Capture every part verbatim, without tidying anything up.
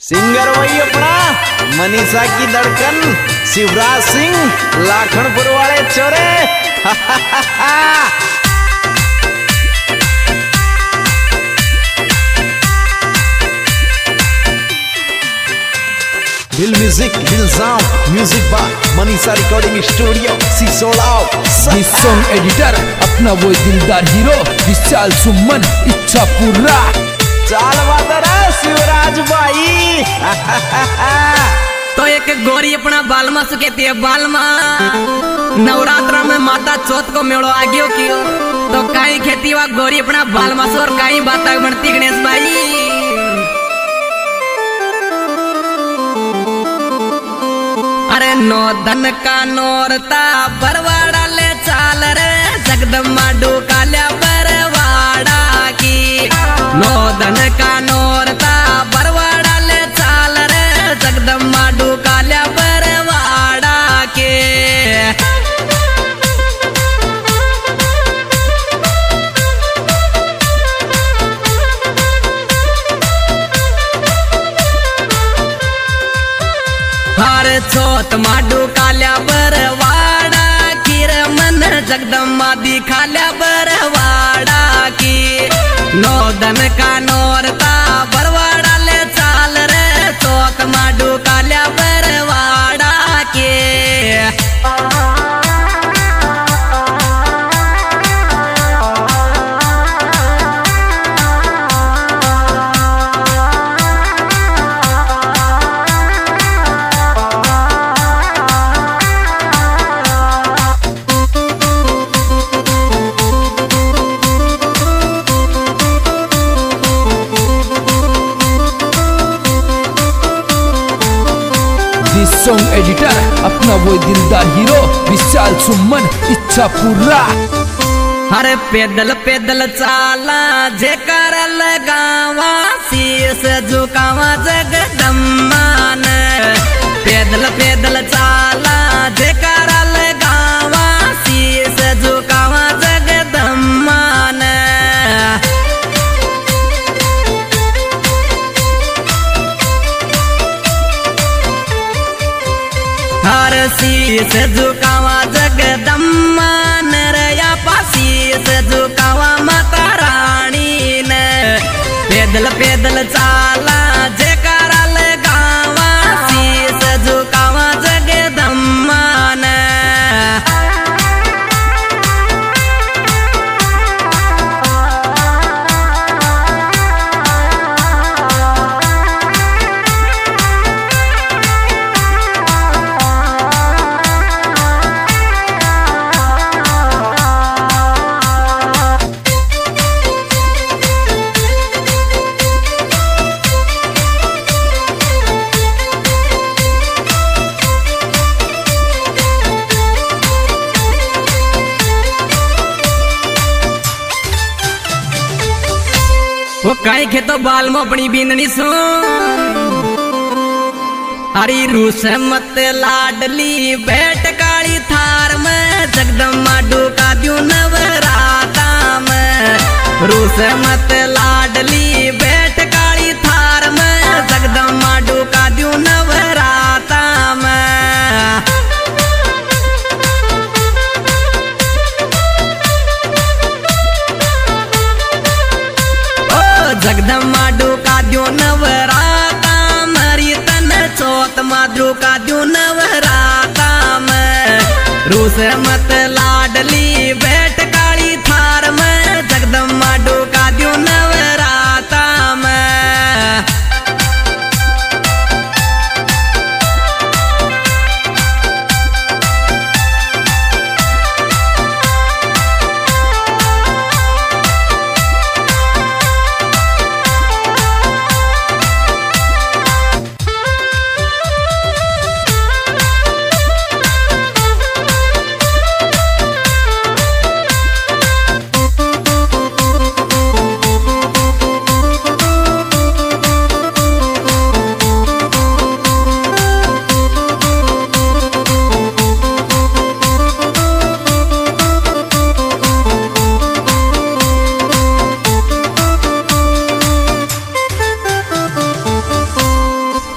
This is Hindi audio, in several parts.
सिंगर वही अपना मनीषा की धड़कन शिवराज सिंह लाखनपुर वाले चोरे। दिल म्यूजिक दिल साउंड म्यूजिक बा Manisha recording studio Sisoda. This song editor अपना वो दिलदार हीरो विशाल सुमन इच्छा पूरा चाल बादरा शिवराज भाई। तो एक गोरी अपना बालमा सुखेती है बालमा नवरात्र में माता चौथ को मेड़ो आगे कियो तो कहीं खेती वा गोरी अपना बालमा से और कहीं बात बनती गणेश भाई। अरे नो धन का नोरता बरवाड़ा ले चाल रे जगदम्बा डोकाल्या बरवाड़ा की नो धन का नोरता बरवाड़ा ले चाल रे जगदम्बा डोकाल्या बरवाड़ा के। हर चौथ माडू काल्या बरवाड़ा किर मन जगदम्बा दिखाल्या बरवाड़ा की नो धन का नोरता बरवाड़ा ले चाल रे चौथ माडू काल्या बरवाड़ा के। सॉन्ग एडिटर अपना वो दिलदार हीरो विशाल सुमन इच्छा पूरा। अरे पैदल पैदल चाला जेकर लगावा शीश झुकावा जगदम्बा ने पैदल पैदल चाला जेकर लगावा शीश झुकावा जगदम्बा ने। हर शीश झुकावा जगदम्बा नरया पाशीस झुकावा माता रानी ने पैदल पैदल चाला जेकर लगावा शीश झुकावा जगदम्बा ने। वो काई खे तो बाल में अपनी बीननी सो हरी रूस मत लाडली बैठ काली थार में जगदम्बा डोका दियो नवराता में रूस मत लाडली बैठ काली थार में जगदम्बा डोका दियो नवराता में। जगदम्बा डोका दियो नवराता मरी तन चौथ माद्रो का दियो नवराता में रूस मत लाडली बैठ काली थार में जगदम्बा डोका दियो नवराता में।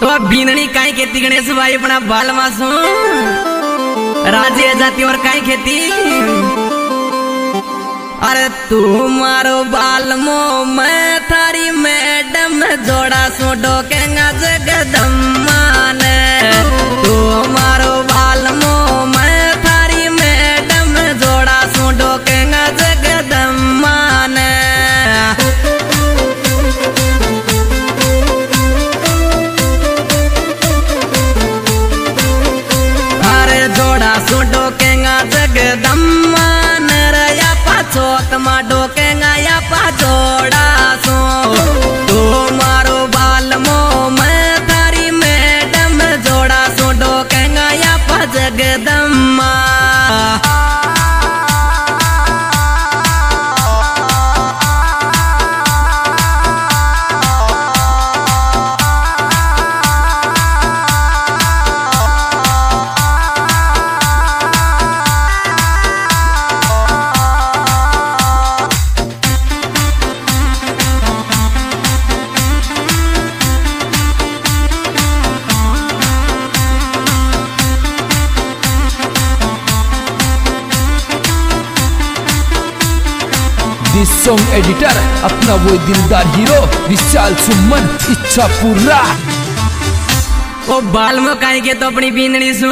तो बीननी काई खेती गणेश भाई अपना बाल मासू राज्य जाति और काई खेती अरे तू मारो बाल मो मैं थारी मैडम जोड़ा सो डोकेगा जगदम्मा ने तू मारो बाल मो मैं थारी मैडम जोड़ा सो डोकेगा जगदम्मा ने अरे जोड़ा सो डोकेगा जगदम्मा ने रया पाछोत मा डोकेगा या पाछोड़ा सो तू मारो बाल मो मैं थारी मैडम जोड़ा सो डोकेगा या पा जगदम्मा दिस सॉन्ग एडिटर अपना वो दिलदार हीरो विशाल सुमन इच्छा पूरा ओ बाल में काई के तो अपनी बीननी सु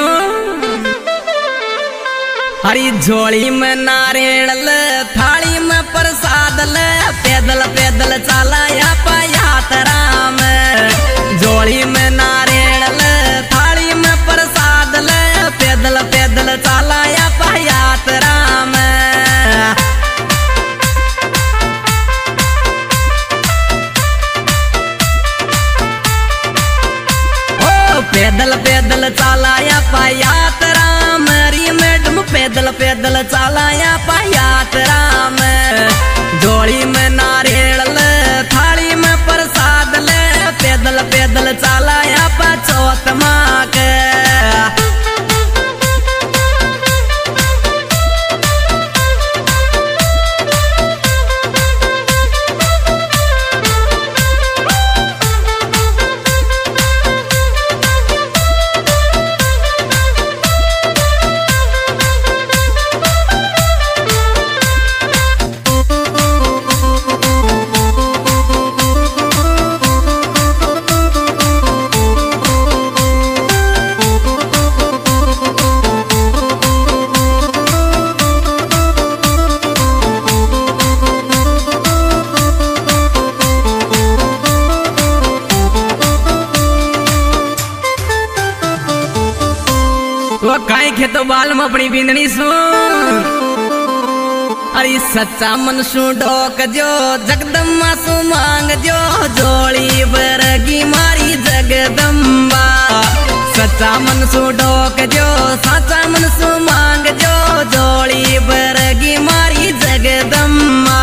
हरी झोली में नारियल थाली में प्रसाद ले पैदल पैदल चला या यात्रा में झोली में नारियल थाली में प्रसाद ले पैदल पैदल चला या यात्रा में पैदल पैदल चालाया पा यात्रा मेरी मैडम पैदल पैदल चालाया पा यात्रा में झोली में नारियल थाली में प्रसाद ले पैदल पैदल चालाया पा चौथ माँ के वो काई खेतो बाल में अपनी बिंदनी सुन अरे सच्चा मन सु डोक जो जगदम्मा सु मांग जो जोड़ी बरगी मारी जगदम्बा सच्चा मन सु डोक जो सच्चा मन सु मांग जो जोड़ी बरगी मारी जगदम्मा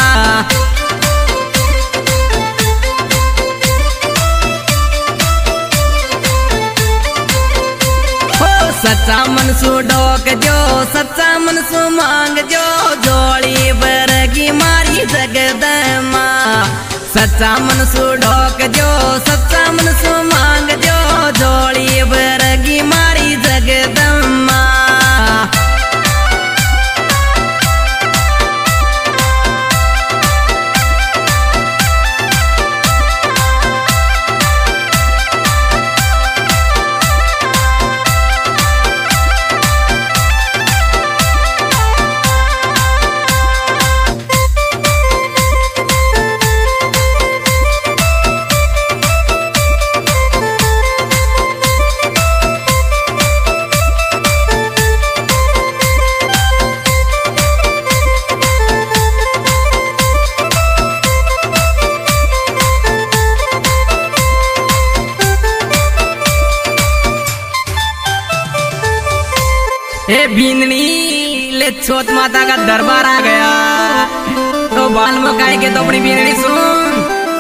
सच्चा मन सु डोक जो सच्चा मन सु मांग जो जोड़ी बरगी मारी जगदम्मा सच्चा मन सु डोक जो सच्चा मन सु मांग जो जोड़ी बरगी मारी जगदम्मा ए बीननी ले छोट माता का दरबार आ गया तो बाल मकाई के तो अपनी बीननी सुन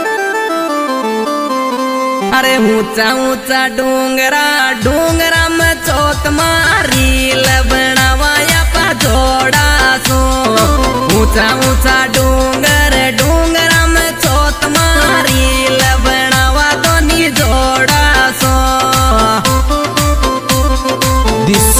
अरे ऊंचा ऊंचा डूंगरा डूंगरा में चोट मारी लबड़ावाया पा जोड़ा सो ऊंचा ऊंचा डूंगर डूंगरा में चोट मारी लबड़ावा तो नी जोड़ा सो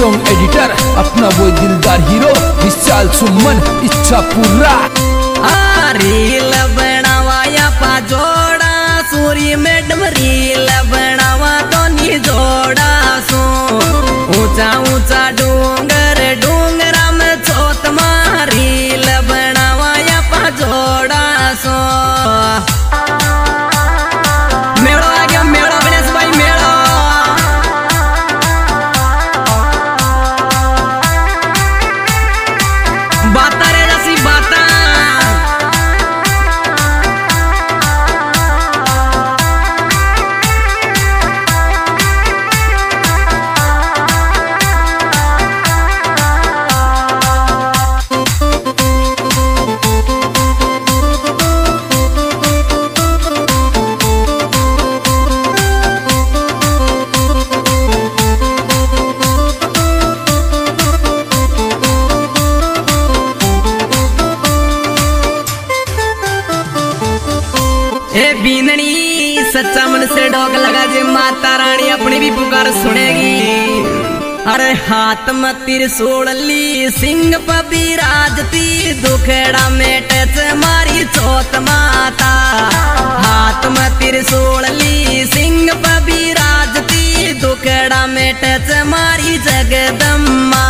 सॉन्ग एडिटर अपना वो दिलदार हीरो विशाल सुमन इच्छा पूरा। आ रील बनावा या पा जोड़ा सूर्य मैडम रील बनावा तो नी जोड़ा सो ऊंचा ऊंचा डूंगर डूंगरा में छोत मा रील बनावा या पा जोड़ा सो। मेड़ो आ गया मेड़ो गणेश भाई मेड़ो। बाता रे जैसी बाता ए बीननी सच्चा मन से डोक लगा जे माता रानी अपनी भी पुकार सुनेगी। अरे हाथ में त्रिशूल ली सिंह पर बिराजती दुखड़ा मेट से मारी चोत माता। हाथ में त्रिशूल ली सिंह पर बिराजती दुखड़ा मेट से मारी जगदम्मा।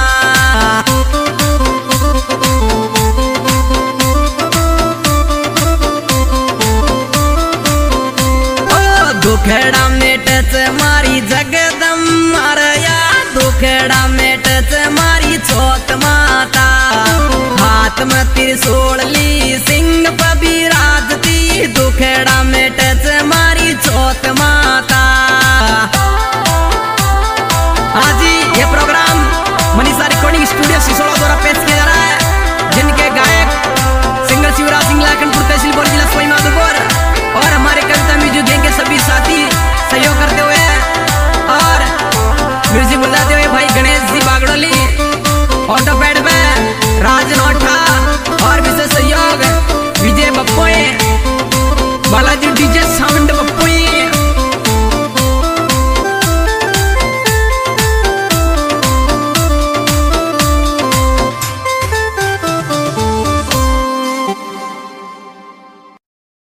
दुखड़ा मेट से मारी जगदम्मा या दुखड़ा मेट से मारी छोत माता। हाथ में त्रिशूल ली सिंह पर बिराजती दुखड़ा मेट से मारी छोत माता। आज ये program Manisha recording studio Sisoda द्वारा पेश